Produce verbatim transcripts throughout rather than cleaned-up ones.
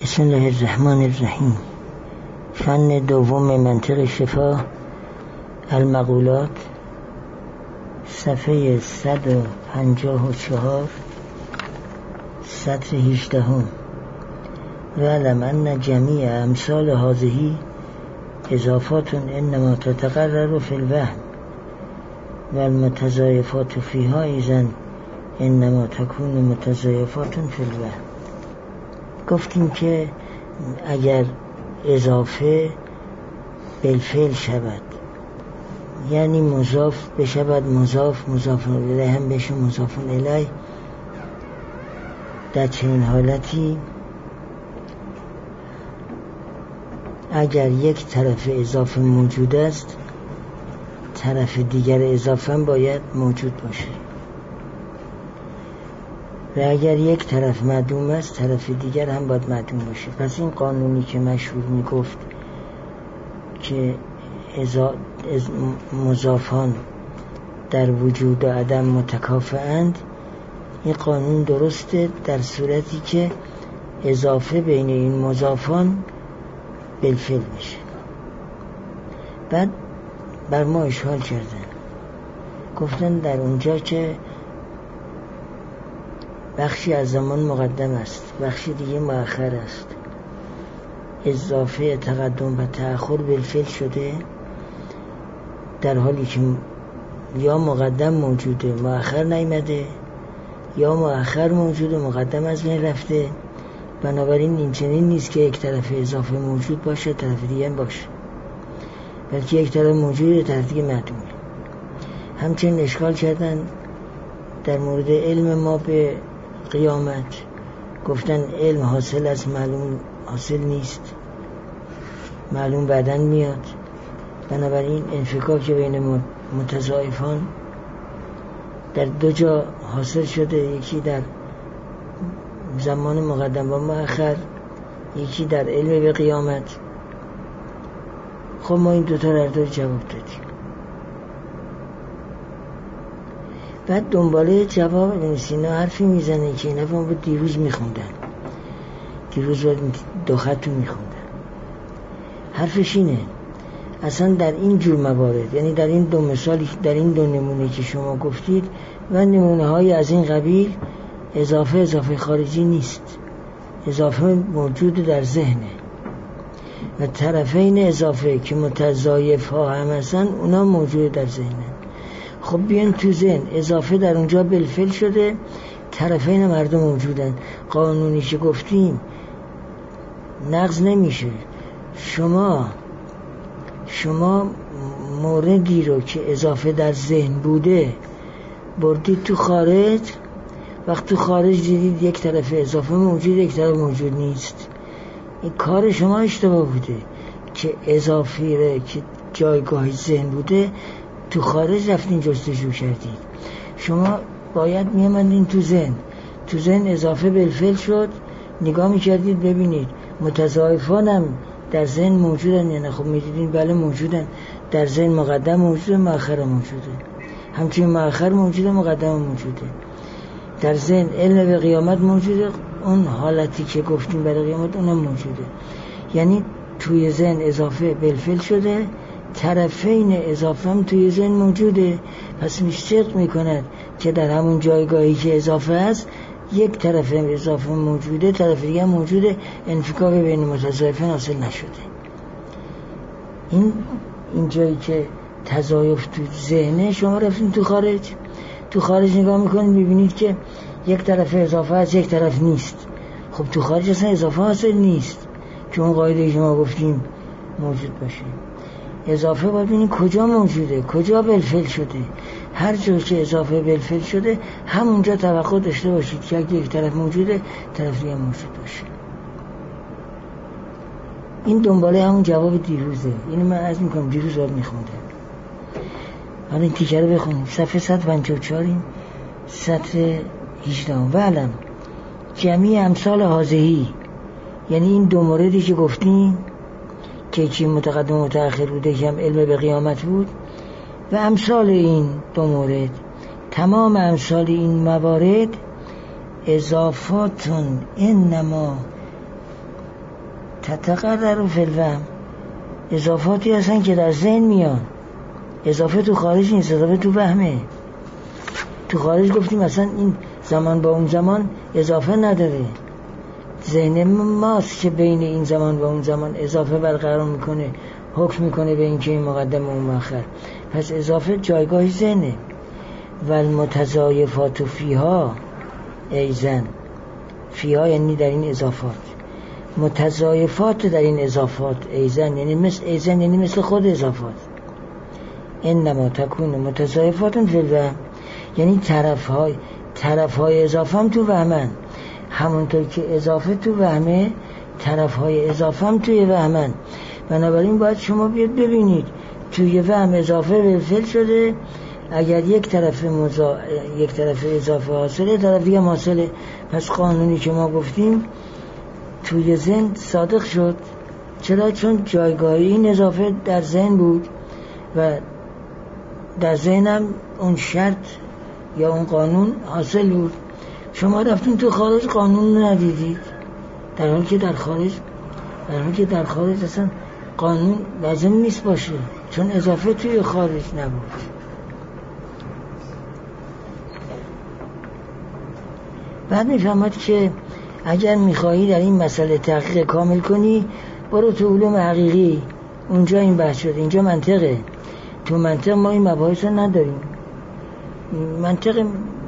بسم الله الرحمن الرحیم. فن دوم منطق شفا، المقولات، صفحه صد و پنجاه و چهار، سطر هجدهم. وعلم ان جمیع امثال هذه اضافات انما تتقرر فی الوهم و المتضایفات فیها ایزن انما تکون متضایفات فی الوهم. گفتیم که اگر اضافه بالفعل شود، یعنی مضاف بشود مضاف، مضاف الیه هم بشه مضاف الیه، در چنین حالتی اگر یک طرف اضافه موجود است، طرف دیگر اضافه هم باید موجود باشه، و اگر یک طرف معدوم است، طرف دیگر هم باید معدوم باشه. پس این قانونی که مشهور میگفت که ازا از مضافان در وجود و عدم متکافئند، این قانون درسته در صورتی که اضافه بین این مضافان بالفعل بشه. بعد بر ما اشکال کردن، گفتن در اونجا که بخشی از زمان مقدم است، بخشی دیگه مؤخر است، اضافه تقدم و تأخر بالفعل شده، در حالی که یا مقدم موجوده مؤخر نیامده، یا مؤخر موجوده مقدم از بین رفته. بنابراین این چنین نیست که یک طرف اضافه موجود باشه طرف دیگه باشه، بلکه یک طرف موجوده طرف دیگه معدومه. همچنین اشکال کردن در مورد علم ما به قیامت، گفتن علم حاصل از معلوم حاصل نیست، معلوم بعدن میاد. بنابراین انفکاک بین متضایفان در دو جا حاصل شده، یکی در زمان مقدم و مؤخر، یکی در علم به قیامت. خب ما این دوتا را دو جواب دادیم. بعد دنباله جواب ابن سینا حرفی میزنه که این حرفا بود دیروز میخوندن، دیروز بود دو خط میخوندن. حرفش اینه، اصلا در این جور موارد، یعنی در این دو مثالی، در این دو نمونه که شما گفتید و نمونه های از این قبیل، اضافه اضافه خارجی نیست، اضافه موجود در ذهنه و طرفین اضافه که متضایف ها هم هستن اونا موجود در ذهنه. خب بیان تو ذهن، اضافه در اونجا بالفعل شده، طرفین مردم موجودن، قانونی که گفتیم نقض نمیشه. شما شما موردی رو که اضافه در ذهن بوده بردید تو خارج، وقت تو خارج دیدید یک طرف اضافه موجود یک طرف موجود نیست، این کار شما اشتباه بوده که اضافی رو که جایگاه ذهن بوده تو خارج رفتین جستجو کردید. شما باید میامدین تو ذهن، تو ذهن اضافه بالفعل شد، نگاه میکردید ببینید متضایفان هم در ذهن موجودن یا نه. خب میدیدین بله موجودن، در ذهن مقدم موجوده مؤخر موجوده، همچنین مؤخر موجوده مقدم موجوده. در ذهن علم به قیامت موجوده، اون حالتی که گفتیم برای قیامت اونم موجوده. یعنی توی ذهن اضافه بالفعل شده، طرفین اضافه هم توی ذهن موجوده. پس مشتق میکند که در همون جایگاهی که اضافه است یک طرف اضافه موجوده طرف دیگه موجوده، انفکاک بین متضایفین حاصل نشده. این این جایی که تضایف تو ذهنه، شما رفتین تو خارج، تو خارج نگاه میکنید ببینید که یک طرف اضافه است یک طرف نیست. خب تو خارج اصلا اضافه حاصل نیست که اون قاعده که ما گفتیم موجود باشه. اضافه باید ببینید کجا موجوده، کجا بالفعل شده. هر جا که اضافه بالفعل شده همونجا توقع داشته باشید که یک طرف موجوده طرف دیگه موجود باشه. این دنباله همون جواب دیروزه. اینو من عرض میکنم دیروز باید میخوندم. حالا این تیکه رو بخونیم. صفحه صد و پنجاه و چهار، سطر هجدهم. و علم جمیع امثال هازهی، یعنی این دو موردی که گفتیم که چی متقدم و متأخر بوده که هم علم به قیامت بود، و امثال این دو مورد، تمام امثال این موارد اضافاتون انما تتقرر فی الوهم، اضافاتی هستن که در ذهن میان. اضافه تو خارج نیست، اضافه تو وهمه. تو خارج گفتیم مثلا این زمان با اون زمان اضافه نداره، ذهن ماست که بین این زمان و اون زمان اضافه برقرار میکنه، حکم میکنه به این که این مقدم و اون مؤخر. پس اضافه جایگاه ذهنه. و المتضایفات فیها ایزن، فیها یعنی در این اضافات، متضایفات در این اضافات ایزن یعنی مثل ایزن یعنی مثل خود اضافات. انما تکون متضایفات فی الوهم، یعنی طرف های طرف های اضافه هم تو وهمن، همونطور که اضافه تو وهمه طرف های اضافه هم توی وهمن. بنابراین باید شما بیاد ببینید توی وهم اضافه به فعل شده، اگر یک طرف مزا... یک طرف اضافه حاصله، طرف دیگه حاصله. پس قانونی که ما گفتیم توی ذهن صادق شد. چرا؟ چون جایگاهی این اضافه در ذهن بود و در ذهنم اون شرط یا اون قانون حاصل بود. شما رفتین تو خارج قانون ندیدید، در حالی که در خارج در حالی که در خارج اصلا قانون لازم نیست باشه، چون اضافه توی خارج نبود. بعد میفهمد که اگر میخواهی در این مسئله تحقیق کامل کنی، برو تو علوم حقیقی، اونجا این بحث شده. اینجا منطقه، تو منطق ما این مباحث رو نداریم. منطق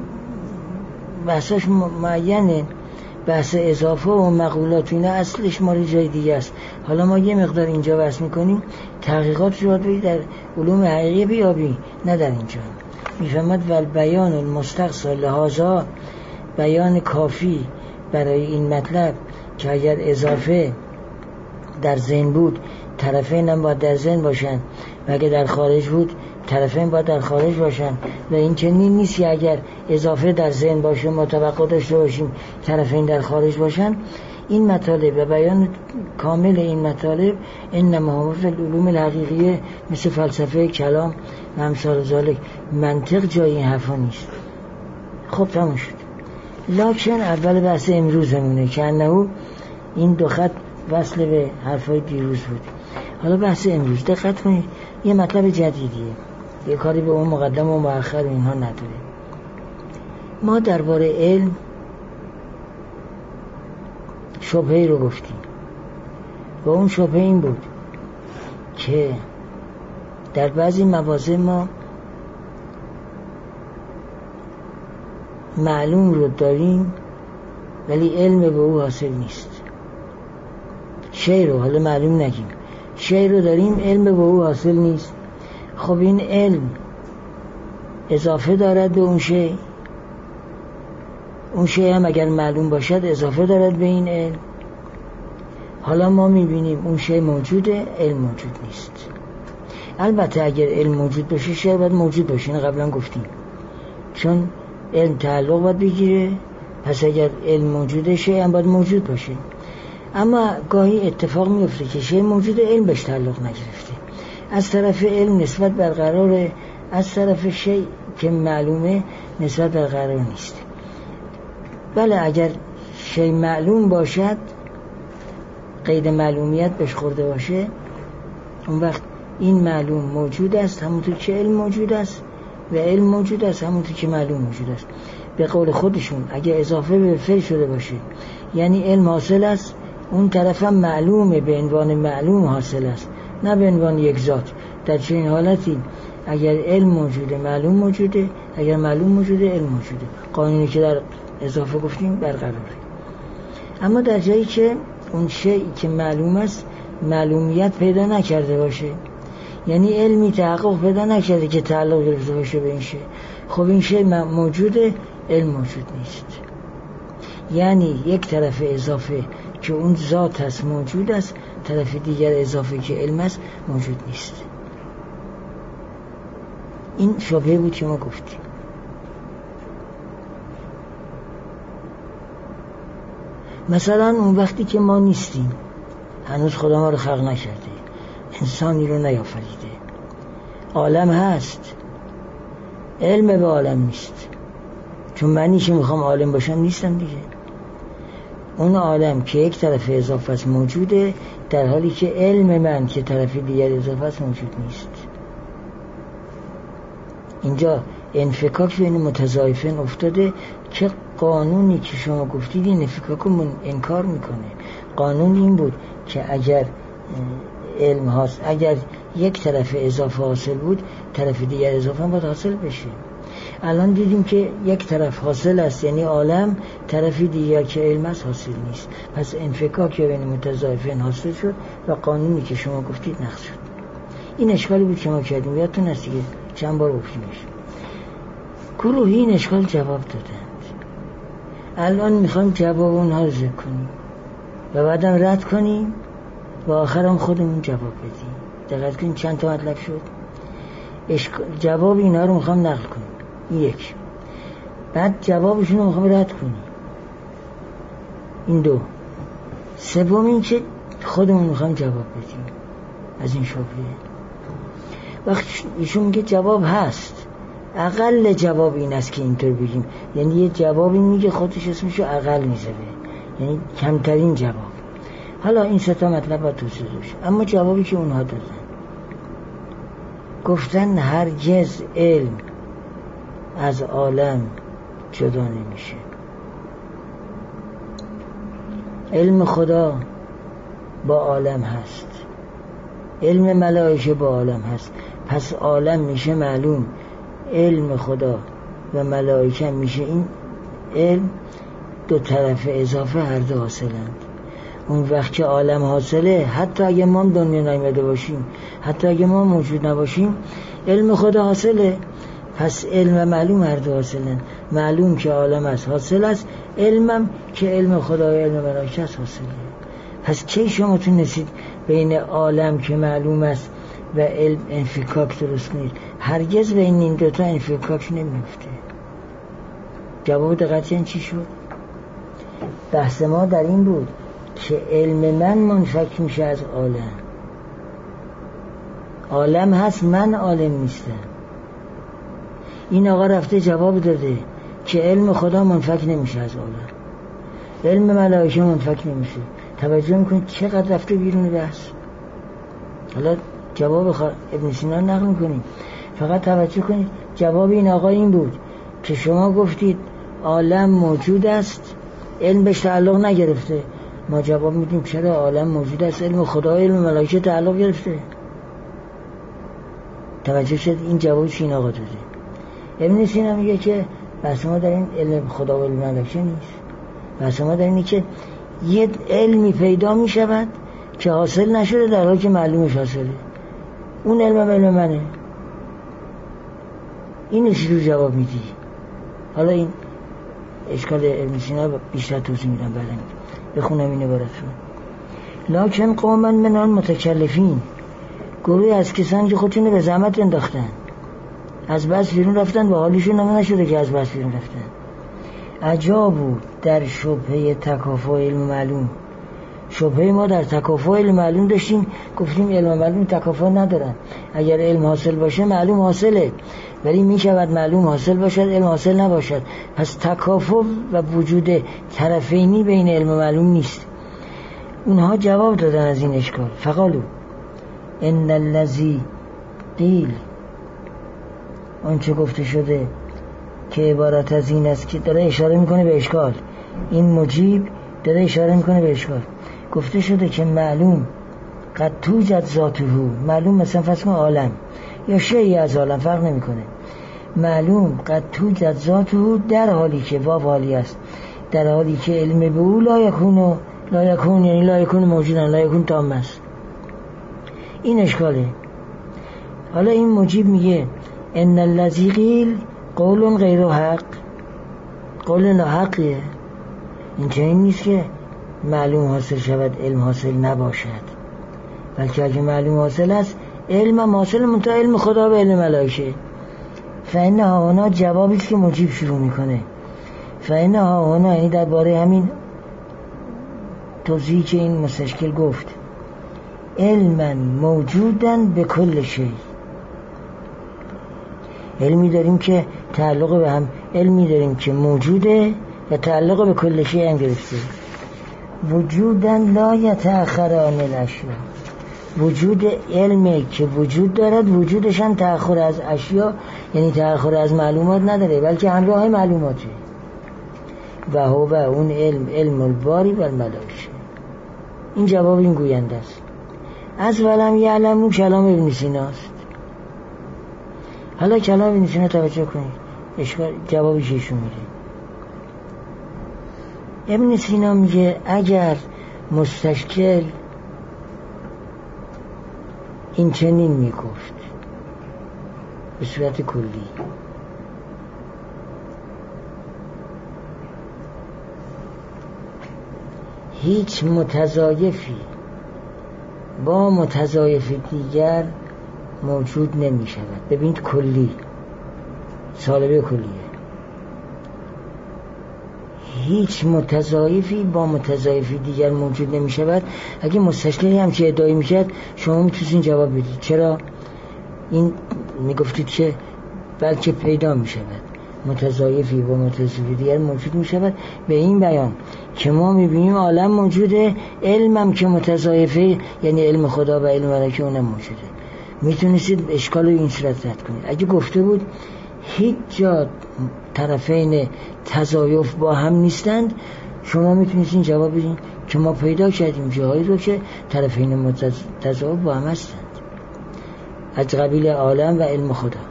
بحثاش معینه، بحث اضافه و مقولات اینا اصلش مال جای دیگه است. حالا ما یه مقدار اینجا بحث میکنیم، تحقیقات رو باید در علوم حقیقی بیابی، نه در اینجا. میفهمد ول بیان المستقصی لهذا، بیان کافی برای این مطلب که اگر اضافه در ذهن بود طرفین هم باید در ذهن باشن، و اگر در خارج بود طرفین باید در خارج باشن. و این چنین نیست که اگر اضافه در ذهن باشه ما توقع داشته باشیم طرفین در خارج باشن. این مطالب و بیان کامل این مطالب انما هو فی العلوم الحقیقیه، مثل فلسفه کلام و امثال ذالک. منطق جای این حرفا نیست. خب تموم شد. لکن اول بحث امروزمونه که انه این دو خط وصل به حرفای دیروز بود. حالا بحث امروز دقت کنید، یه مطلب جدیدیه، یه کاری به اون مقدم و مؤخر و اینها نداره. ما درباره علم شبهه‌ای رو گفتیم و اون شبهه این بود که در بعضی مواضع ما معلوم رو داریم ولی علم به او حاصل نیست. شی رو حالا معلوم نگیم، شی رو داریم علم به او حاصل نیست. خب این علم اضافه دارد به اون شی، اون شی هم اگر معلوم باشد اضافه دارد به این علم. حالا ما میبینیم اون شی موجوده، علم موجود نیست. البته اگر علم موجود باشه شی باید موجود باشه، این قبلا گفتیم، چون علم تعلق باید بگیره. پس اگر علم موجوده شی هم باید موجود باشه. اما گاهی اتفاق میفته که شی موجوده علم بهش تعلق نگرفته، از طرف علم نسبت برقراره، از طرف شی که معلومه نسبت برقرار نیست. بله اگر شی معلوم باشد، قید معلومیت بهش خورده باشه، اون وقت این معلوم موجود است همونطور که علم موجود است و علم موجود است همونطور که معلوم موجود است. به قول خودشون اگه اضافه به فعل شده باشه یعنی علم حاصل است، اون طرف هم معلومه، به عنوان معلوم حاصل است، نه به عنوان یک ذات. در چنین حالتی اگر علم موجوده معلوم موجوده، اگر معلوم موجوده علم موجوده. قانونی که در اضافه گفتیم برقراره. اما در جایی که اون شیئی که معلوم است معلومیت پیدا نکرده باشه، یعنی علمی تحقق پیدا نکرده که تعلق گرفته باشه به این شی، خب این شی موجوده، علم موجود نیست. یعنی یک طرف اضافه که اون ذات هست موجود است، طرف دیگر اضافه که علم است موجود نیست. این شبهه بود که ما گفتیم. مثلا اون وقتی که ما نیستیم، هنوز خدا ما رو خلق نکرده، انسانی رو نیافریده، عالم هست، علم به عالم نیست، چون معنی که میخوام عالم باشم نیستم دیگه. اون عالم که یک طرف اضافه است موجوده، در حالی که علم من که طرف دیگر اضافه است موجود نیست. اینجا انفکاک بین متضایفین افتاده که قانونی که شما گفتید این انفکاک رو انکار میکنه. قانون این بود که اگر علم هاست، اگر یک طرف اضافه حاصل بود، طرف دیگر اضافه هم باید حاصل بشه. الان دیدیم که یک طرف حاصل است، یعنی عالم، طرفی دیگر که علم است حاصل نیست. پس انفکاک بین متضایفین حاصل شد و قانونی که شما گفتید نقض شد. این اشکالی بود که ما کردیم، یادتون هست دیگه، چند بار گفتیمش. گروهی این اشکال جواب دادند. الان میخوایم جواب اونها رو ذکر کنیم و بعدم رد کنیم و آخرم خودمون جواب بدیم. دقت کنیم چند تا مطلب شد. اشکال جواب اینا رو میخوام نقل کنیم، این یک. بعد جوابشون رو میخوام رد کنیم، این دو. سوم این که خودمون میخوام جواب بدیم از این شبهه. وقتی ایشون میگه جواب هست، اقل جواب این است که اینطور بگیم، یعنی یه جوابی میگه خودش اسمشو اقل میذاره، یعنی کمترین جواب. حالا این سه تا مطلب باید توضیح بشه. اما جوابی که اونها دادن، گفتن هرگز علم از عالم جدا نمیشه. علم خدا با عالم هست، علم ملائکه با عالم هست، پس عالم میشه معلوم، علم خدا و ملائکه میشه این علم، دو طرف اضافه هر دو حاصلند. اون وقت که عالم حاصله، حتی اگه ما دنیا نیامده باشیم، حتی اگه ما موجود نباشیم، علم خدا حاصله، پس علم و معلوم هر دو حاصلند. معلوم که عالم است حاصل است، علمم که علم خدا و علم ملائکه است حاصله. پس کی شما تونستید بین عالم که معلوم است و علم انفکاک درست کنید؟ هرگز بین این دوتا انفکاک نمیفته. جواب دقیقاً چی شد؟ بحث ما در این بود که علم من منفک میشه از عالم. عالم هست، من عالم نیستم. این آقا رفته جواب داده که علم خدا منفک نمیشه از عالم، علم ملائکه منفک نمیشه. توجه میکنید چقدر رفته بیرون بحث. حالا جواب خ... ابن سینا نقل میکنیم، فقط توجه کنید جواب این آقا این بود که شما گفتید عالم موجود است، علم بهش تعلق نگرفته. ما جواب میدیم چرا عالم موجود است، علم خدا و علم ملائکه تعلق گرفته. توجه شد این جوابش این آقا داده. ابن سینا میگه که بحث ما در این علم خدا و علم ملائکه نیست، بحث ما در اینه که یه علمی پیدا میشود که حاصل نشده در حالی که معلومش حاصله. اون علم و علم منه. این چی رو جواب میدی؟ حالا این اشکال ابن سینا بیشتر توضیح میدم بعدم. بخونم این عبارت رو. لکن قوما من آن متکلفین، گروهی از کسانی که خودشون رو به زحمت انداختن، از بس بیرون رفتن و حالیشون هم نشده که از بس بیرون رفتن. عجابو در شبهه تکافؤ علم معلوم. شبهه ما در تکافؤ علم معلوم داشتیم، گفتیم علم معلوم تکافؤ ندارن. اگر علم حاصل باشه معلوم حاصله، ولی می شود معلوم حاصل باشد علم حاصل نباشد. پس تکافؤ و وجود طرفینی بین علم و معلوم نیست. اونها جواب دادن از این اشکال. فقالو ان الذی قیل، اون چه گفته شده که عبارت از این است، که داره اشاره میکنه به اشکال. این مجیب داره اشاره میکنه به اشکال. گفته شده که معلوم قد توجد ذاته، معلوم مثلا فرض کن عالم یا شیئی از عالم فرق نمیکنه، معلوم قد توجد ذاته در حالی که واو حالی است، در حالی که علم به او لا یکون، لا یکون یعنی لا یکون موجودن، لا یکون تام است. این اشکاله. حالا این مجیب میگه ان الذی قیل قول غیر حق، قول ناحقیه. این چنین نیست که معلوم حاصل شود علم حاصل نباشد، بلکه اگه معلوم حاصل است علم هم حاصل، منتها علم خدا و علم ملائکه. فإن ها هنا جوابی است که مجیب شروع میکنه. فإن ها هنا یعنی درباره همین توضیحی که این مستشکل گفت، علما موجودن به کل شی. علمی داریم که تعلق به هم، علمی داریم که موجوده و تعلق به کل شی هم گرفته. وجودا لا یتأخران الاشیاء، وجود علمی که وجود دارد وجودش هم تأخر از اشیاء یعنی تأخر از معلومات نداره، بلکه همراه معلوماته. و هو اون علم علم الباری و الملائکه. این جواب این گوینده است. از ولم یعلمو کلام ابن سیناست. حالا کلام ابن سینا توجه کنید، اشکال جوابش ایشون میده. ابن سینا میگه اگر مستشکل این چنین میگفت به صورت کلی، هیچ متضایفی با متضایف دیگر موجود نمی شود. ببینید کلی، سالبه کلیه. هیچ متضایفی با متضایفی دیگر موجود نمی شود. اگه مستشکلی هم که ادعایی می شد شما می توسین جواب بدید. چرا؟ این می گفتید که بلکه پیدا می شود متضایفی با متضایفی دیگر موجود می شود. به این بیان که ما می بینیم عالم موجوده، علمم که متضایفه یعنی علم خدا و علم ملائکه اونم موجوده. میتونستید اشکال رو این صورت رد کنید. اگه گفته بود هیچ جا طرفین تضایف با هم نیستند، شما میتونستید جواب بدین که ما پیدا کردیم جاهایی رو که طرفین تضایف با هم هستند، از قبیل عالم و علم خدا.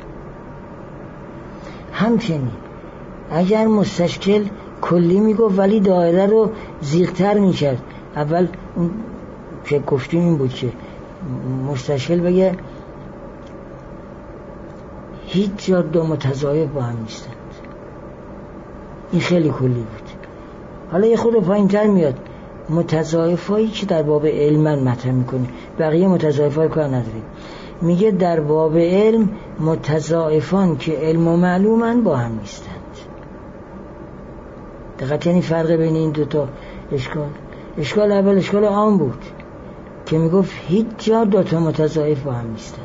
همچنین اگر مستشکل کلی میگفت ولی دایره رو زیغ‌تر میکرد، اول اون که گفتیم این بود که مستشکل بگه هیچ جا دو متضایف با هم نیستند، این خیلی کلی بود. حالا یه خود پایین تر میاد متضایفایی که در باب علم مطرح میکنه، بقیه متضایفای کار نداریم. میگه در باب علم متضایفان که علم و معلومن با هم نیستند. دقیقا یعنی فرق بین این دوتا اشکال. اشکال اول اشکال عام بود که میگفت هیچ جا دوتا متضایف با هم نیستند.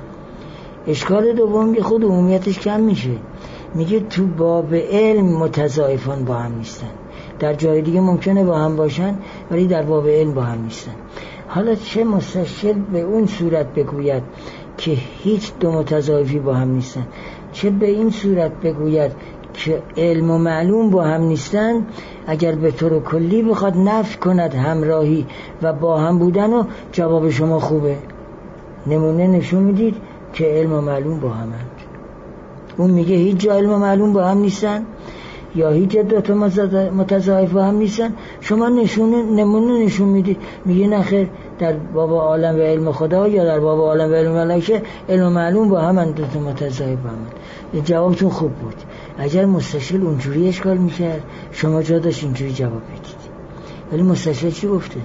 اشکال دوم که خود عمومیتش کم میشه، میگه تو باب علم متضایفان با هم نیستن، در جای دیگه ممکنه با هم باشن ولی در باب علم با هم نیستن. حالا چه مستشکل به اون صورت بگوید که هیچ دو متضایفی با هم نیستن، چه به این صورت بگوید که علم و معلوم با هم نیستن، اگر به طور کلی بخواد نفی کند همراهی و با هم بودن، و جواب شما خوبه. نمونه نشون میدید که علم و معلوم با همند. اون میگه هیچ جا علم و معلوم با هم نیستن یا هیچ دو تا متضایف با هم نیستن، شما نشونه نمونه نشون میدید، میگه نخیر در باب عالم و علم خدا یا در باب عالم و علم ملائکه علم و معلوم با همند، دو تا متضایف با همند. جوابتون خوب بود. اگر مستشکل اونجوری اشکال میکرد شما جا داشت اینجوری جواب بدید. ولی مستشکل چی گفته؟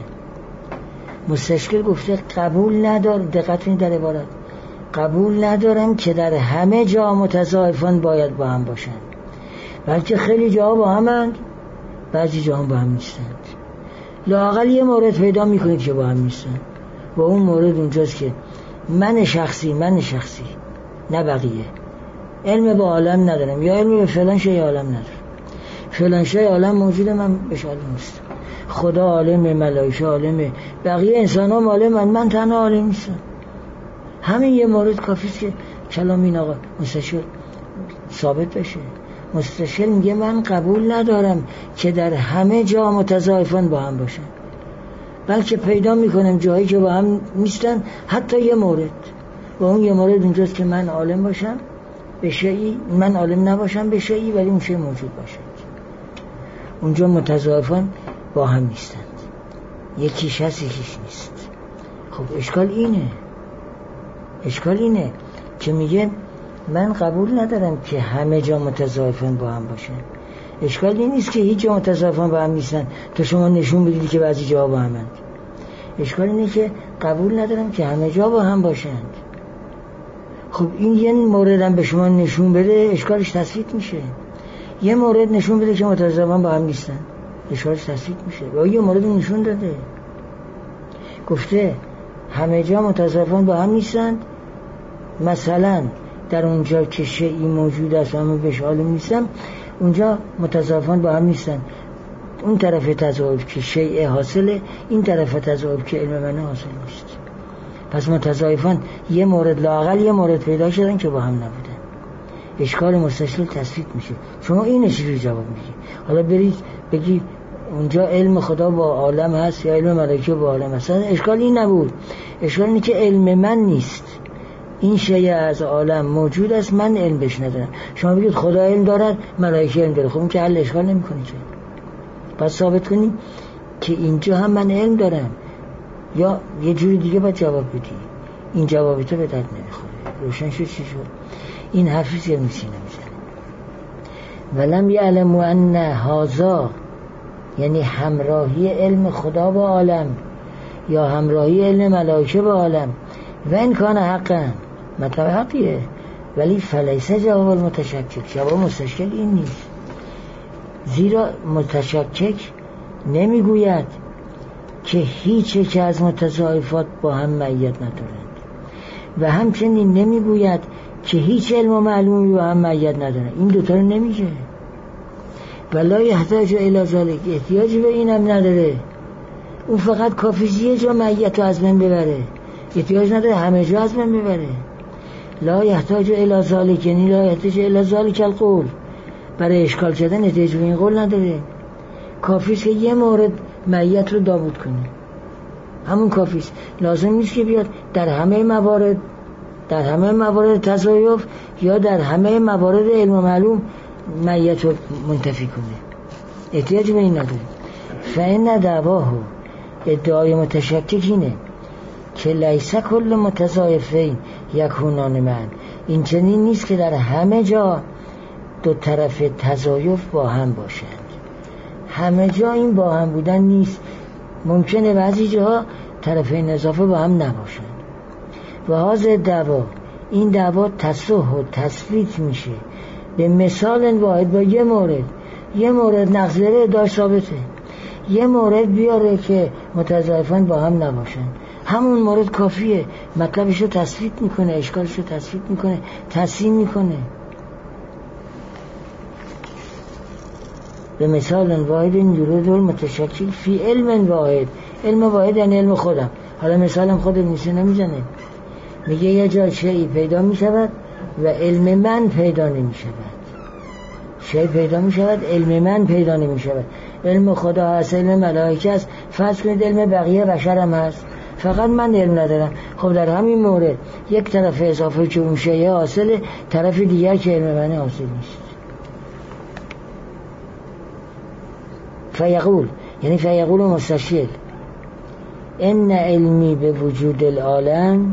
مستشکل گفته قبول ندارم، دقت کنید در عبارت، قبول ندارم که در همه جا متضایفان باید با هم باشند، بلکه خیلی جا با همند، بعضی جا هم با هم نیستند. لااقل یه مورد پیدا میکنید که با هم نیستند، و اون مورد اونجاست که من شخصی من شخصی نه بقیه علم با عالم ندارم یا علم به فلان شی عالم ندارم، فلان شی عالم موجوده من بهش عالم نیستم، خدا عالم، ملائکه عالم، بقیه انسان ها عالم، من, من تنها عالم نیستم. همین یه مورد کافیست که کلام این آقا مستشکل ثابت بشه. مستشکل میگه من قبول ندارم که در همه جا متضایفان با هم باشن، بلکه پیدا میکنم جایی که با هم نیستن، حتی یه مورد، و اون یه مورد اونجاست که من عالم باشم به شیئی، من عالم نباشم به شیئی ولی اون شی موجود باشه. اونجا متضایفان با هم نیستند، یکیش هست یکیش نیست. خب اشکال اینه اشکال اینه که میگه من قبول ندارم که همه جا متضایفان با هم باشن. اشکال این نیست که هیچ جا متضایفان با هم نیستن تا شما نشون بدید که بعضی جا با همند. اشکال اینه که قبول ندارم که همه جا با هم باشند. خب این یه موردم به شما نشون بده، اشکالش تثبیت میشه. یه مورد نشون بده که متضایفان با هم نیستن، اشکالش تثبیت میشه. و یه مورد نشون داده، گفته همه جا متضایفان با هم نیستند، مثلا در اونجا که شیئی موجود است و من بهش عالم نیستم، اونجا متضایفان با هم نیستن. اون طرف تضاعف که شیء حاصله، این طرف تضاعف که علم من حاصل نیست. پس متضاعفان یه مورد لااقل یه مورد پیدا شدن که با هم نبودن. اشکال مستشکل تثبیت میشه. شما این چجوری جواب میدی؟ حالا برید بگی اونجا علم خدا با عالم هست یا علم ملائکه با عالم هست. اشکال این نبود. اشکال اینه که علم من نیست. این شیء از عالم موجود است، من علم بهش ندارم. شما بگید خدا علم دارد، ملائکه علم داره، خب اون که حل اشکال نمیکنه که. پس ثابت کنید که اینجا هم من علم دارم، یا یه جوری دیگه باید جواب بدی. این جوابی تو به درد نمیخوره. روشن شد چی شد؟ این حرفی که میسینه میزنه ولم یعلموا ان هذا، یعنی همراهی علم خدا با عالم یا همراهی علم ملائکه با عالم، و این کان حقا، مطلب حقیه، ولی فلیس جواب المتشکک. جواب مستشکل این نیست، زیرا متشکک نمیگوید که هیچ یک از متضاعفات با هم معیت ندارند و همچنین نمیگوید که هیچ علم و معلومی با هم معیت ندارند. این دوتا رو نمیگه. ولا یحتاج الی ذلک، احتیاجی به اینم نداره. اون فقط کافیه یه جا معیت رو از من ببره، احتیاج نداره همه جا از من ببره. لا یحتاج الی ذلک، یعنی لا یحتاج الی ذلک القول، برای اشکال شدن احتیاج به این قول نداره. کافیست که یه مورد معیت رو نابود کنه، همون کافیست. لازم نیست که بیاد در همه موارد در همه موارد تضاعف یا در همه موارد علم و معلوم معیت رو منتفی کنه. احتیاج به این نداره. فإن دعواه، ادعای متشکک اینه که لیس کل متضاعفین یکونان معا، این چنین نیست که در همه جا دو طرف تضاعف با هم باشند. همه جا این با هم بودن نیست. ممکنه بعضی جاها طرفین اضافه با هم نباشند. و هذا دعوا، این دعوا تصح و تثبیت میشه به مثال واحد، با یه مورد. یه مورد نقضیه داشت ثابته، یه مورد بیاره که متضاعفان با هم نباشند، همون مورد کافیه. مطلبش رو تثبیت میکنه، اشکالش رو تثبیت میکنه، تصحیح میکنه. به مثال واحد یورد المتشکک فی علم واحد. علم واحد یعنی علم خودم. حالا مثالم خودم نیست، نمیزنه. میگه یه جا شیئی پیدا میشود و علم من پیدا نمیشود. شیئی پیدا میشود، علم من پیدا نمیشود. علم خدا هست، علم ملائکه هست، فرض کنید علم بقیه بشرم هست، فقط من علم ندارم. خب در همین مورد یک طرف اضافه که اون شیء حاصله، طرف دیگر که علم من حاصل نیست. فیقول، یعنی فیقول مستشکل ان علمی به وجود العالم.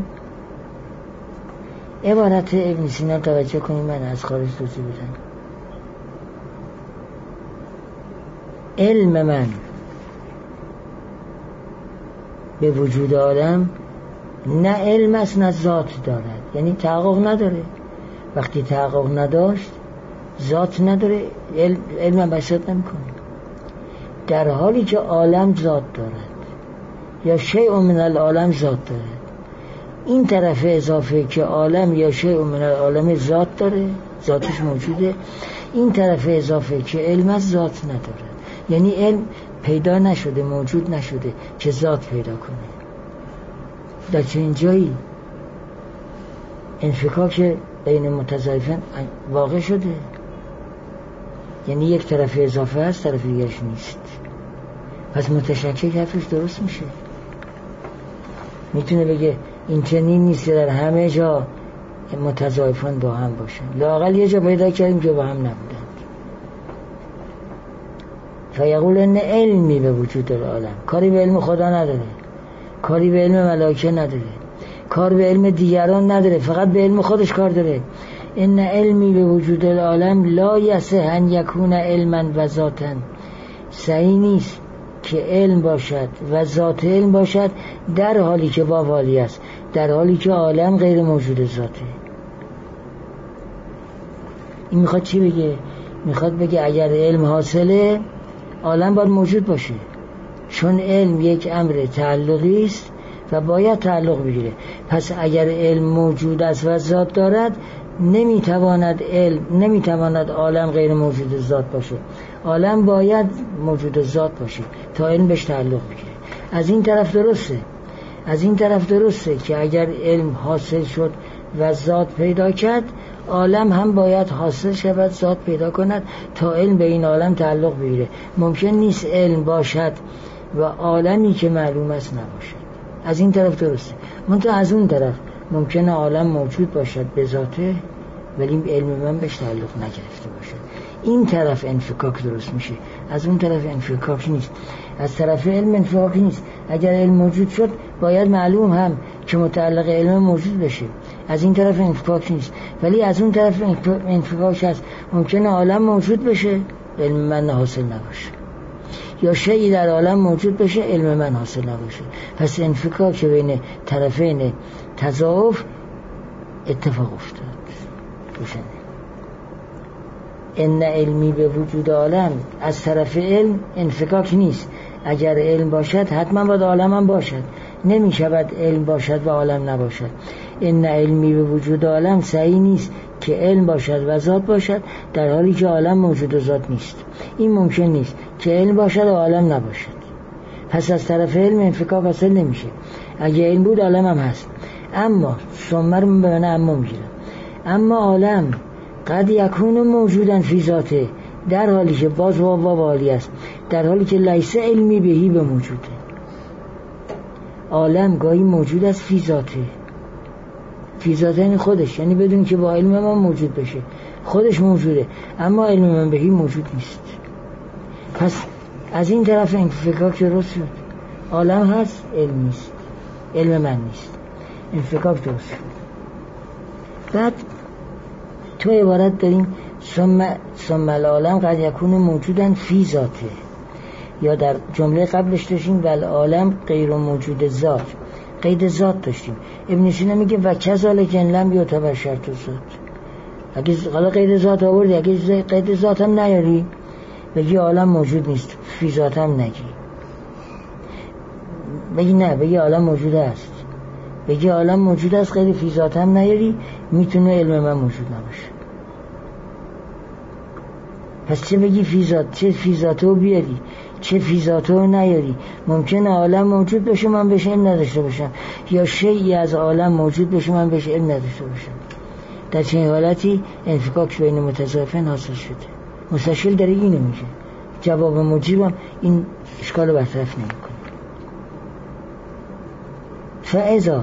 عبارت ابن سینا توجه کنید، من از خارج توضیح بدم. علم من به وجود عالم نه علم است نه ذات دارد، یعنی تحقق نداره. وقتی تحقق نداشت ذات نداره، علم, علم بسط نمی کنه. در حالی که عالم ذات دارد یا شیء من العالم ذات دارد، این طرف اضافه که عالم یا شیء من العالم ذات داره، ذاتش موجوده، این طرف اضافه که علم از ذات نداره، یعنی علم پیدا نشده، موجود نشده که ذات پیدا کنه. در چنین جایی انفکاک بین متضاعفین واقع شده، یعنی یک طرف اضافه هست، طرف دیگرش نیست. پس متشکک حرفش درست میشه. میتونه بگه این چنین نیست که در همه جا متضاعفان با هم باشن، لااقل یه جا پیدا کردیم که با هم نبودند. فیقول ان علمی به وجود العالم، کاری به علم خدا نداره، کاری به علم ملائکه نداره، کار به علم دیگران نداره، فقط به علم خودش کار داره. ان علمی به وجود العالم لا یصح ان یکون علما و ذاتا، صحیح نیست که علم باشد و ذات علم باشد در حالی که با والی است، در حالی که عالم غیر موجود ذاته. این میخواد چی بگه؟ میخواد بگه اگر علم حاصله عالم باید موجود باشه، چون علم یک امر تعلقی است و باید تعلق بگیره. پس اگر علم موجود است و ذات دارد، نمیتواند علم نمیتواند عالم غیر موجود ذات باشه. عالم باید موجود ذات باشه تا علم بهش تعلق بگیره. از این طرف درسته از این طرف درسته که اگر علم حاصل شد و ذات پیدا کرد، عالم هم باید حاصل شود، ذات پیدا کند تا علم به این عالم تعلق بگیره. ممکن نیست علم باشد و عالمی که معلوم است نباشد. از این طرف درسته. منتها از اون طرف ممکنه عالم موجود باشد به ذاته ولی علم من بهش تعلق نگرفته باشد. این طرف انفکاک درست میشه، از اون طرف انفکاک نیست. از طرف علم انفکاک نیست. اگر علم موجود شد باید معلوم هم که متعلق علم موجود بشه. از این طرف انفکاک نیست. ولی از اون طرف انفکاک هست. ممکنه عالم موجود بشه علم من حاصل نباشه، یا شیئی در عالم موجود بشه علم من حاصل نباشه. پس انفکاک بین طرفین تضاعف اتفاق افتاد. روشنه. ان علمی به وجود عالم، از طرف علم انفکاک نیست. اگر علم باشد حتما باید عالم هم باشد. نمی شود علم باشد و عالم نباشد. ان علمی به وجود عالم صحیح نیست که علم باشد و ذات باشد در حالی که عالم موجود و ذات نیست. این ممکن نیست که علم باشد و عالم نباشد. پس از طرف علم انفکاک حاصل نمیشه. اگه علم بود عالم هم هست. اما ثمر من به من اما میگیرم. اما عالم قد یکون موجودن فی ذاته، در حالی که باز واو واو حالی است، در حالی که لیس علمی بهی به موجوده. عالم گاهی موجود است فی ذاته. فی ذاته یعنی خودش، یعنی بدون که با علم من موجود بشه، خودش موجوده اما علم من بهی موجود نیست. پس از این طرف انفکاک درست شد. عالم هست علم نیست، علم من نیست. انفکاک درست شد. بعد تو عبارت داریم ثم ثم العالم قد یکون موجودن فی ذاته، یا در جمله قبلش داشتیم ول عالم غیر موجود ذات، قید ذات داشتیم. ابن سینا میگه و کذالک ان لم یعتبر شرط ذات. اگه حالا قید ذات آوردی، اگه قید ذات هم نیاری بگی عالم موجود نیست، فی ذات هم نگی. بگی نه، بگی عالم موجود است. بگی عالم موجود است قید فی ذات هم نیاری، میتونه علم من موجود نباشه. پس چه بگی فی ذات، چه فی ذاتو بیاری، چه فی ذاتو نیاری. ممکنه عالم موجود بشه من بهش علم نداشته باشم، یا شیئی از عالم موجود بشه من بهش علم نداشته باشم. در چنین حالتی انفکاک بین متضاعفین حاصل شده. مستشکل داره اینو میگه. جواب مجیبم این اشکال برطرف نمیکنه. فاذا،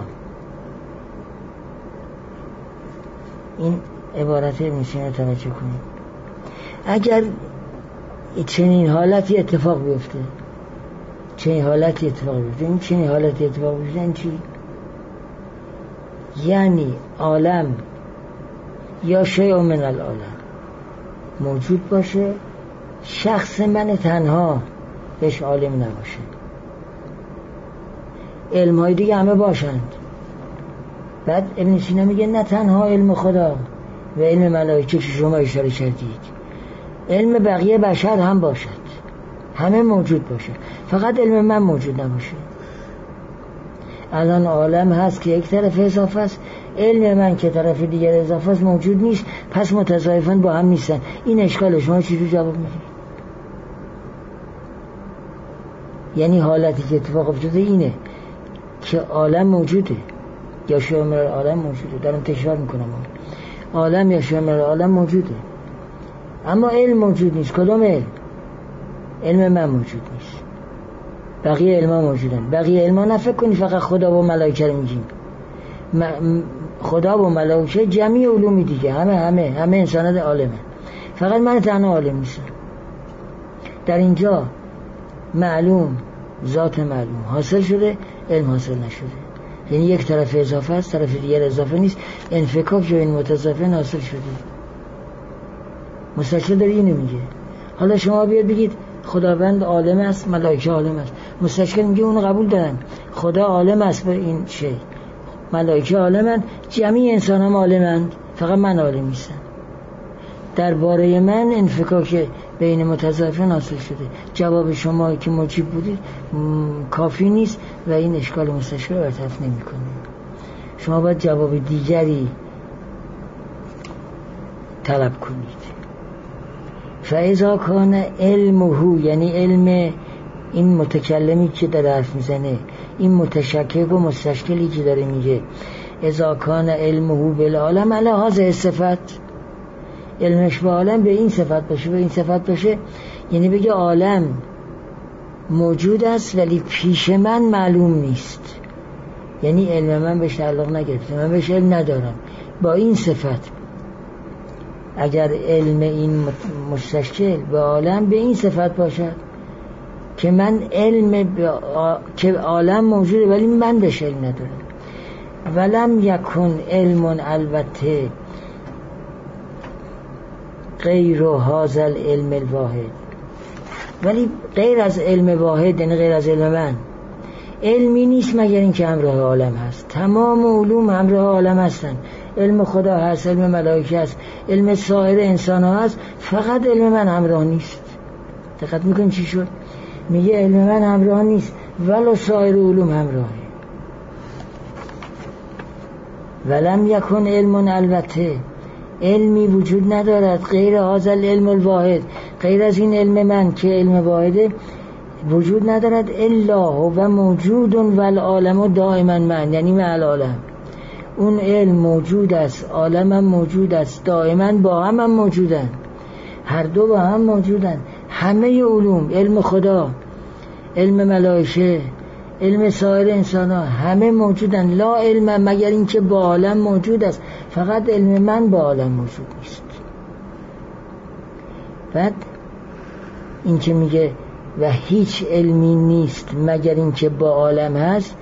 این عبارت ابن سینا توجه کنید، اگر چنین حالتی اتفاق بیفته، چنین حالتی اتفاق بیفته، این چنین حالتی اتفاق بیفته این چی؟ یعنی عالم یا شیء من العالم موجود باشه، شخص من تنها بهش عالم نباشه، علم های دیگه همه باشند. بعد ابن سینا میگه نه تنها علم خدا و علم ملائکه که شما اشاره کردید، علم بقیه بشر هم باشد، همه موجود باشه، فقط علم من موجود نباشه. الان عالم هست که یک طرف اضافه است، علم من که طرف دیگر اضافه است موجود نیست، پس متضاعفان با هم نیستن. این اشکال شما چجوری جواب میدید؟ یعنی حالتی که اتفاق افتاده اینه که عالم موجوده یا شامل عالم موجوده. دارم تکرار میکنم، عالم یا شامل عالم موجوده اما علم موجود نیست. کدام علم؟ علم من موجود نیست، بقیه علما موجودن. بقیه علما نه فکر کنی فقط خدا و ملائکه رو میگیم، خدا و ملائکه جمعی علومی دیگه، همه همه همه انسانات عالمه، فقط من تنها عالم نیستم. در اینجا معلوم، ذات معلوم حاصل شده، علم حاصل نشده. یعنی یک طرف اضافه است، طرف دیگر اضافه نیست. انفکاک جو این متضاعفین حاصل شده. مستشکل داره اینو میگه. حالا شما بیاد بگید خداوند عالم است، ملائکه عالم است. مستشکل میگه اونو قبول دارن، خدا عالم است به این شی، ملائکه عالمند، جمعی انسان هم عالمند، فقط من عالم نیستم. درباره من انفکاک بین متضاعفین حاصل شده. جواب شما که مجیب بودید کافی نیست و این اشکال مستشکل برطرف نمیکنه. شما باید جواب دیگری طلب کنید. فاذا کان علمه، یعنی علم این متکلمی که داره حرف میزنه، این متشکک و مستشکلی که داره میگه، اذا کان علمه بالعالم علی هذه صفت، علمش به عالم به این صفت باشه، به این صفت باشه یعنی بگه عالم موجود است ولی پیش من معلوم نیست، یعنی علم من بهش تعلق نگرفته، من بهش علم ندارم. با این صفت اگر علم این مستشکل به عالم به این صفت باشد که من علم آ... که عالم موجوده ولی من بهش علم ندارم، ولم یکن علم البته غیر هذا العلم الواحد، ولی غیر از علم واحد یعنی غیر از علم من علمی نیست مگر این که همراه عالم هست. تمام علوم همراه عالم هستن، علم خدا هست، علم ملائکه هست، علم سایر انسان ها هست، فقط علم من همراه نیست. دقت میکن چی شد؟ میگه علم من همراه نیست ولو سایر علوم همراهه. ولم یکن علم البته، علمی وجود ندارد غیر هذا العلم الواحد، غیر از این علم من که علم واحده وجود ندارد، الا و موجود و العالم دائما من، یعنی مع العالم. اون علم موجود است، عالم هم موجود است، دائما با هم هم موجودن، هر دو با هم موجودن. همه علوم، علم خدا، علم ملائکه، علم سایر انسان ها همه موجودن، لا علم مگر اینکه با عالم موجود است، فقط علم من با عالم موجود نیست. بعد این که میگه و هیچ علمی نیست مگر اینکه با عالم هست،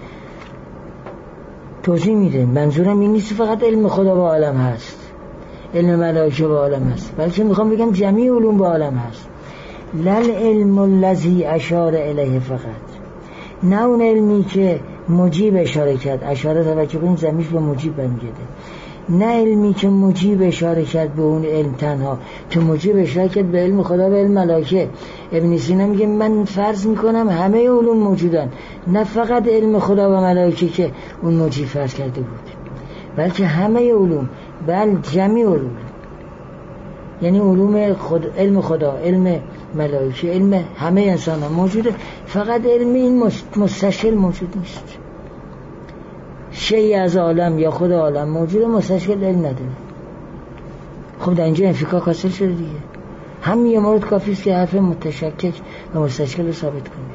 توضیح میده منظورم این نیست فقط علم خدا با عالم هست، علم ملائکه با عالم هست، بلکه میخوام بگم جمیع علوم با عالم هست. لل علم الذی اشار الیه، فقط نه اون علمی که مجیب اشاره کرد، اشاره توجه کنیم زمیش به مجیب برمیگرده، نه علمی که مجیب اشاره کرد به اون علم تنها، که مجیب اشاره کرد به علم خدا و علم ملائکه. ابن سینا میگه من فرض میکنم همه علوم موجودن، نه فقط علم خدا و ملائکه که اون مجیب فرض کرده بود، بلکه همه علوم، بل جمیع علوم، یعنی علوم خود، علم خدا، علم ملائکه، علم همه انسان ها موجوده، فقط علم این مستشکل موجود نیست. شیء از عالم یا خود عالم موجوده، مستشکل علم نداره. خب در اینجا انفکاک حاصل شده دیگه. همین یه مورد کافی است که حرف متشکک و مستشکل رو ثابت کنه.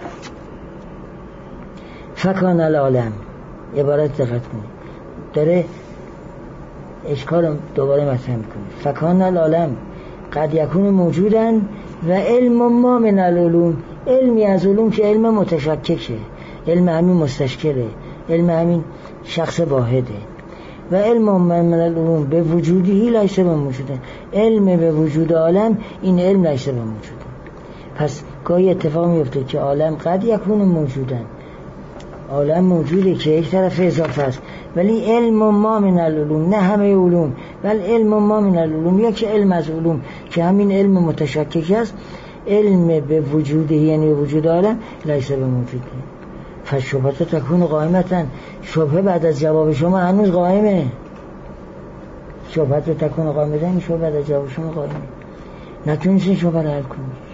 فکان العالم، عبارت دقت کنید، داره اشکال دوباره مطرح میکنه. فکان العالم قد یکون موجودن و علم ما من العلوم، علمی از علوم که علم متشککه، علم همین مستشکله، علم همین شخص واحده. و علم من العلوم به وجودی لیس به موجوده، علم به وجود عالم این علم لیس به موجوده. پس گاهی اتفاق میفته که عالم قد یکون موجودن، عالم موجوده که یک طرف اضافه است، ولی علم ما من العلوم، نه همه علوم، بل علم ما من العلوم، یا که علم از علوم که همین علم متشکک است، علم به وجوده یعنی وجود عالم لیس به موجوده. فشبهه تکون قائمتن، شبهه بعد از جواب شما هنوز قائمه. شبهه تکون قائمتن، این شبهه بعد از جواب شما قائمه، نتونستین شبهه رو حل کنید.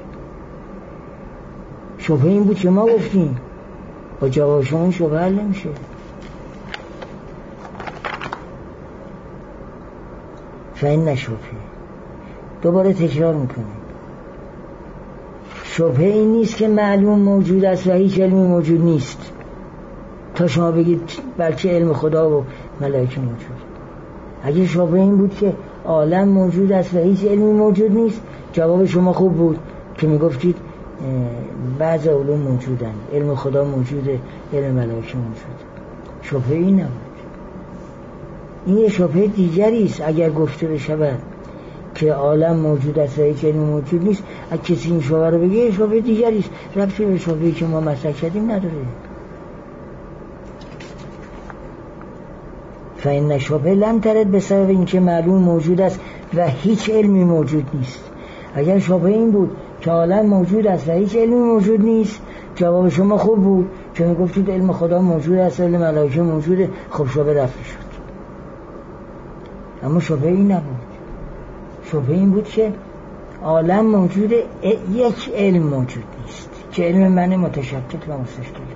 شبهه این بود که ما گفتیم، با جواب شما این شبهه حل نمیشه. فین نشبهه، دوباره تکرار میکنه، شبهه این نیست که معلوم موجود است و هیچ علمی موجود نیست تا شما بگید بلکه علم خدا و ملائکه موجود. اگه شبهه این بود که عالم موجود است و هیچ علمی موجود نیست، جواب شما خوب بود که میگفتید بعض علوم موجودن، علم خدا موجوده، علم ملائکه موجود. شبهه این نبود. این یه شبهه دیگری است. اگر گفته بشود که عالم موجود است و هیچ علمی موجود نیست، اگه کسی این شبهه رو بگه، شبهه دیگری است، ربطی به شبهه‌ای که ما مطرح کردیم نداره. فإن شبهه لم ترد به سبب اینکه معلوم موجود است و هیچ علمی موجود نیست. اگر شبهه این بود که عالم موجود است و هیچ علمی موجود نیست، جواب شما خوب بود که میگفتید علم خدا موجود است، علم ملائکه موجوده، خب شبهه رفع شد. اما شبهه این نبود. شبهه این بود که عالم موجوده، یک علم موجود نیست که علم من متشکک و مستشکل.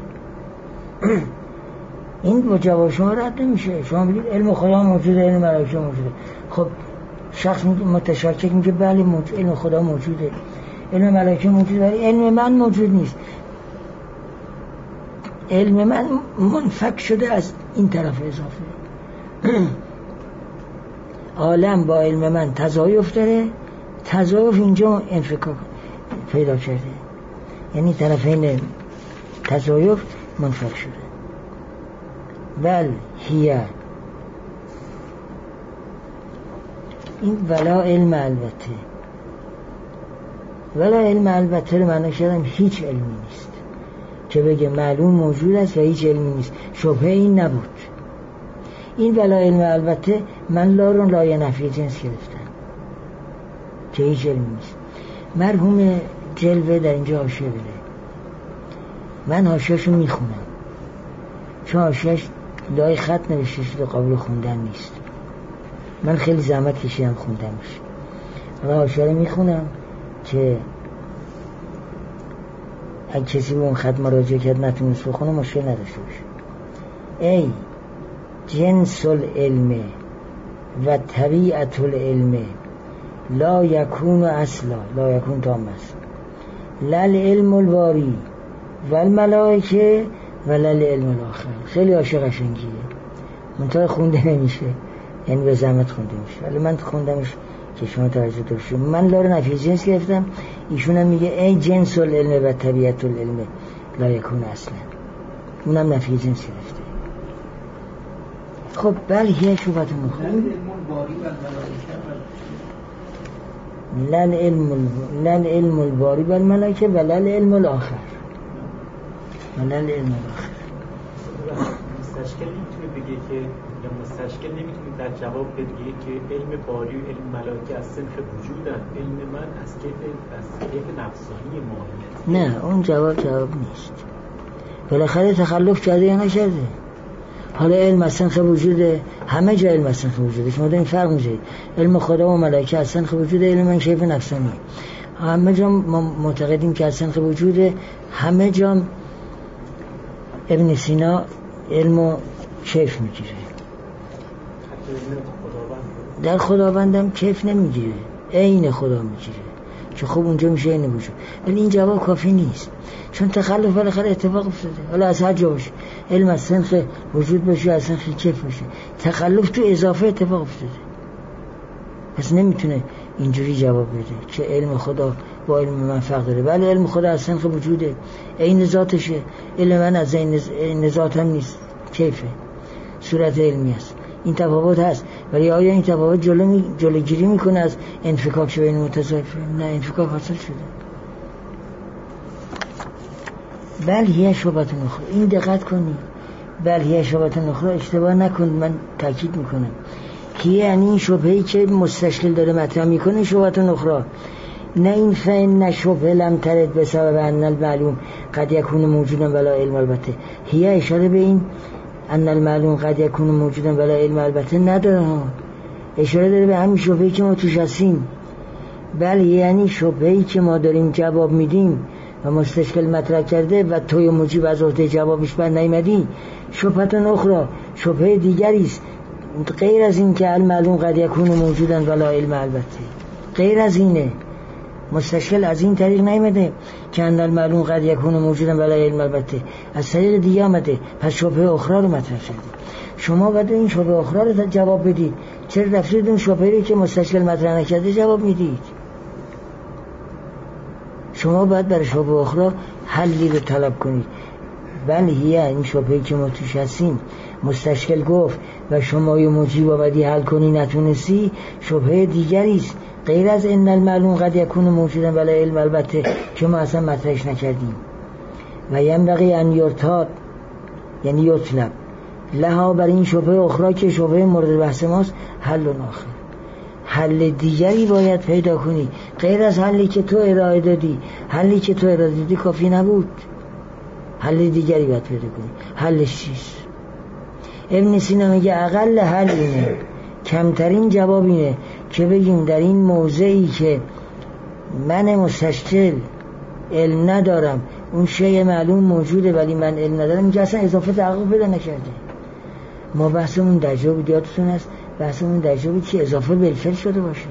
این با جواب شما رد نمیشه. شما بگید علم خدا موجوده، علم ملائکه موجوده. خب شخص متشکک میگه بله موجود، علم خدا موجوده، علم ملائکه موجوده، ولی علم من موجود نیست. علم من منفک شده از این طرف اضافه. عالم با علم من تضایف داره، تضایف اینجا انفکاک پیدا کرده، یعنی طرفین تضایف منفک شده. بل هیه، این ولا علم البته، ولا علم البته رو معنی کردم هیچ علمی نیست که بگه معلوم موجود است و هیچ علمی نیست. شبهه این نبود. این ولا علم البته من لارون لایه نفی جنس گرفتم که هیچ علمی نیست. مرحوم جلوه در اینجا حاشیه بده، من حاشیه‌شو میخونم چون حاشیه‌اش لای خط نوشته شده، قابل خوندن نیست. من خیلی زحمت کشیدم خوندمش. حالا حاشیه رو میخونم که اگه کسی به اون خط مراجعه کرد نتونست بخونه مشکل نداشته باشه. ای جنس العلم و طبیعت العلم لا یکون اصلا، لا یکون تام است، لل علم الواری و الملائکه و لل علم الاخر. خیلی عاشق قشنگیه، منتها خونده نمیشه، یعنی به زحمت خونده میشه. ولی من خوندمش که شما توجه داشته. من لار نفی جنس گرفتم، ایشون هم میگه ای جنس العلم و طبیعت العلم لا یکون اصلا، اونم نفی جنس گرفته. خب بله هیه شبهت نخواه لل علم الباری بل ملائکه و لل علم الاخر و لل علم الاخر. مستشکل میتونه بگه که، یا مستشکل نمیتونه در جواب بگه که علم باری و علم ملائکه از صنف وجودن، علم من از کیف از کیف نفسانی ماهیت. نه اون جواب جواب نیست. بالاخره تخلف کرده یا نکرده؟ حالا علم از صنف وجوده، همه جا علم از صنف وجوده. شما دارین فرق میذارید علم خدا و ملائکه از صنف وجوده، علم من کیف نفسانی. همه جا ما معتقدیم که از صنف وجوده. همه جا ابن سینا علمو کیف میگیره، در خداوندم کیف نمیگیره، عین خدا میگیره که خب اونجا میشه عین وجود. ولی این جواب کافی نیست، چون تخلف بالاخره اتفاق افتاده. حالا از هر جا باشه، علم از صنف وجود باشه، از صنف کیف باشه، تخلف تو اضافه اتفاق افتاده. پس نمیتونه اینجوری جواب بده که علم خدا با علم من فرق داره. بله علم خدا از صنف وجوده، عین ذاتشه، علم من از این ذات هم نیست، کیفه، صورت علمی است. این تفاوت هست، ولی آیا این تفاوت جلو می... جلوگیری میکنه از انفکاک بین متضایفین؟ نه، انفکاک حاصل شده. بل هیه شبهت نخرا، این دقت کنید، بل هیه شبهت نخرا اشتباه نکنید، من تاکید میکنم که یعنی این شبهه‌ای که مستشکل داره مطرح میکنه شبهت نخرا، نه این فین نه شبهه لم ترد به سبب ان المعلوم قد یکون موجودا ولا علم البته. هیه اشاره به این ان المعلوم قد یکون موجودا ولا علم البته نداره ها، اشاره داره به همین شبهه‌ای که ما توش هستیم. بله یعنی شبهه‌ای که ما داریم جواب میدیم و مستشکل مطرح کرده و توی مجیب از عهده جوابش بر نیامدی، شبهت اخرى، شبهه دیگری است غیر از این که المعلوم قد یکون موجودا ولا علم البته. غیر از اینه، مستشکل از این طریق نیامده که ان المعلوم قد یکون موجودا ولا علم البته، از طریق دیگه آمده. پس شبهه اخرى رو مطرح کرده. شما باید این شبهه اخرى رو جواب بدید، چرا رفتید اون شبهه‌ای که مستشکل مطرح نکرده جواب میدید؟ شما باید برای شبهه اخرى حلی رو طلب کنید. بله هیه، این شبهه‌ای که ما توش هستیم مستشکل گفت و شما یه مجیب آمدی حل کنی نتونستی، شبهه دیگری است غیر از ان المعلوم قد یکون موجودا ولا علم البته که ما اصلا مطرحش نکردیم. و ینبغی ان یرتاد، یعنی یطلب لها، برای این شبهه اخرى که شبهه مورد بحث ماست حل و آخر، حل دیگری باید پیدا کنی غیر از حلی که تو ارائه دادی. حلی که تو ارائه دادی کافی نبود، حل دیگری باید پیدا کنی. حلش چیست؟ ابن سینا میگه اقل حل اینه، کمترین جواب اینه که بگیم در این موضعی که من مستشکل علم ندارم اون شیء معلوم موجوده ولی من علم ندارم، اینجا اصلا اضافه تحقق پیدا نکرده. ما بحثمون در جا بود، یادتون است بحثمون در جا بود که اضافه بالفعل شده باشه،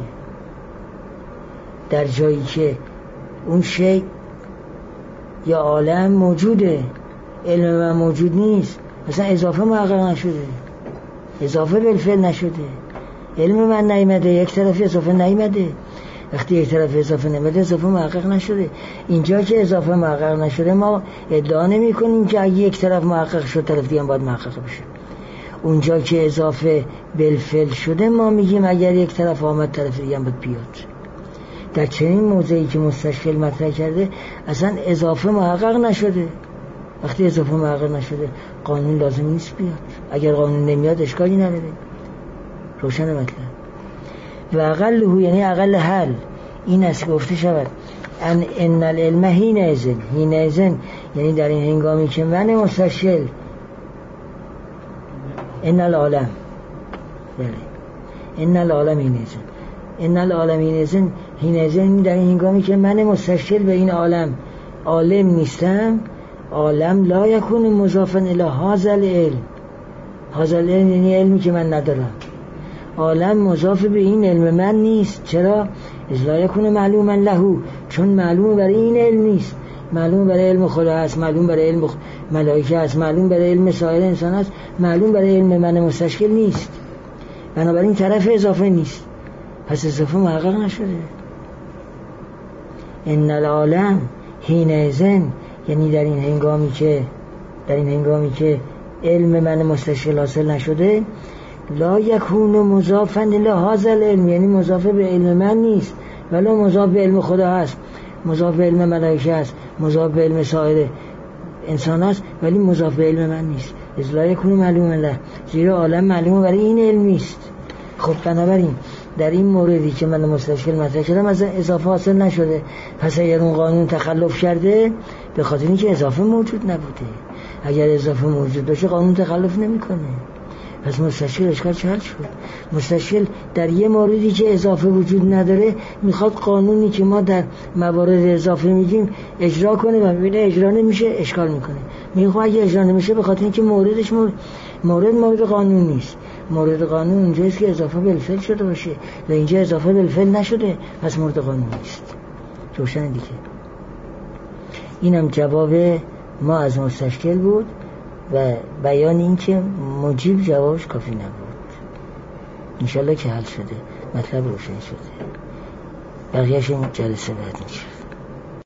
در جایی که اون شیء یا عالم موجوده علم من موجود نیست، اصلا اضافه محقق نشده، اضافه بالفعل نشده، علم من نیامده، یک طرف اضافه نیامده. وقتی یک طرف اضافه نیامده اضافه محقق نشده. اینجا که اضافه محقق نشده ما ادعا نمی کنیم که اگه یک طرف محقق شد طرف دیگه هم باید محقق بشه. اونجا که اضافه بالفعل شده ما میگیم اگر یک طرف آمد طرف دیگه هم باید بیاد. در چنین موضعی که مستشکل مطرح کرده اصلا اضافه محقق نشده. وقتی اضافه محقق نشده قانون لازم نیست بیاد. اگر قانون نمیاد اشکالی نداره. روشن مطلب. و اقله یعنی اقل حل این است که گفته شود ان ان العلم حینئذ حینئذ یعنی در این هنگامی که من مستشکل ان العالم بله ان العالم حینئذ ان العالم حینئذ حینئذ در این هنگامی که من مستشکل به این عالم عالم نیستم، عالم لا یکون مضافا الی هذا العلم. هذا العلم یعنی علمی که من ندارم. عالم مضاف به این علم من نیست. چرا؟ اذ لا یکون معلوما له، چون معلوم برای این علم نیست. معلوم برای علم خدا است، معلوم برای علم ملائکه است، معلوم برای علم سایر انسان است، معلوم برای علم من مستشکل نیست. بنابراین طرف اضافه نیست، پس اضافه محقق نشده. ان العالم حینئذ یعنی در این هنگامی که در این هنگامی که علم من مستشکل حاصل نشده، لا یکون مضافا الی هذا العلم یعنی مضاف به علم من نیست، ولی مضاف به علم خدا هست، مضاف به علم ملائکه است، مضاف به علم سایر انسان است، ولی مضاف به علم من نیست. اذ لا یکون معلوما له، زیرا عالم معلوم برای این علم نیست. خب بنابراین در این موردی که من مستشکل مطرح کردم از اضافه حاصل نشده، پس اگر اون قانون تخلف کرده به خاطر اینکه اضافه موجود نبوده. اگر اضافه موجود باشه قانون تخلف نمیکنه. پس مستشکل اشکال چهل شد. مستشکل در یه موردی که اضافه وجود نداره میخواد قانونی که ما در موارد اضافه میگیم اجرا کنه و ببینه اجرا نمیشه اشکال میکنه. میخواد اگه اجرا نمیشه به خاطر اینکه موردش مورد مورد, مورد قانون نیست. مورد قانون اونجاست که اضافه بالفعل شده باشه و اینجا اضافه بالفعل نشده، پس مورد قانون نیست. روشن دیگه. اینم جواب ما از مستشکل بود و بیان این که مجیب جوابش کافی نبود. انشالله که حل شده، مطلب روشن شده. بقیه‌اش جلسه بعد میشه.